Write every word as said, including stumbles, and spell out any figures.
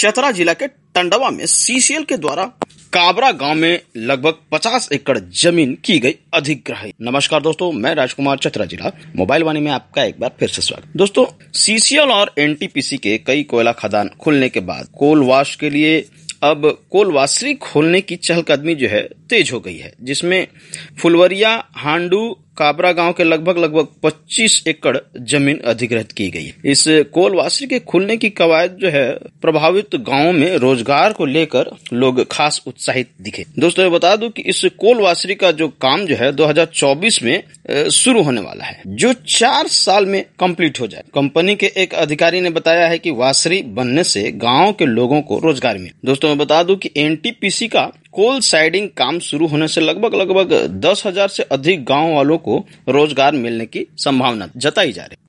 चतरा जिला के टंडवा में सीसीएल के द्वारा काबरा गांव में लगभग पचास एकड़ जमीन की गई अधिग्रहण। नमस्कार दोस्तों, मैं राजकुमार चतरा जिला मोबाइल वाणी में आपका एक बार फिर से स्वागत। दोस्तों, सीसीएल और एनटीपीसी के कई कोयला खदान खुलने के बाद कोलवास के लिए अब कोलवासरी खोलने की चहलकदमी जो है तेज हो गई है, जिसमें फुलवरिया, हांडू, काबरा गांव के लगभग लगभग पच्चीस एकड़ जमीन अधिग्रहित की गई है। इस कोलवासरी के खुलने की कवायद जो है प्रभावित गांवों में रोजगार को लेकर लोग खास उत्साहित दिखे। दोस्तों, ये बता दूं कि इस कोलवासरी का जो काम जो है दो हज़ार चौबीस में शुरू होने वाला है, जो चार साल में कंप्लीट हो जाए। कंपनी के एक अधिकारी ने बताया है कि वासरी बनने से गांव के लोगों को रोजगार मिले। दोस्तों, मैं बता दूं कि एनटीपीसी का कोल साइडिंग काम शुरू होने से लगभग लगभग दस हजार से अधिक गांव वालों को रोजगार मिलने की संभावना जताई जा रही है।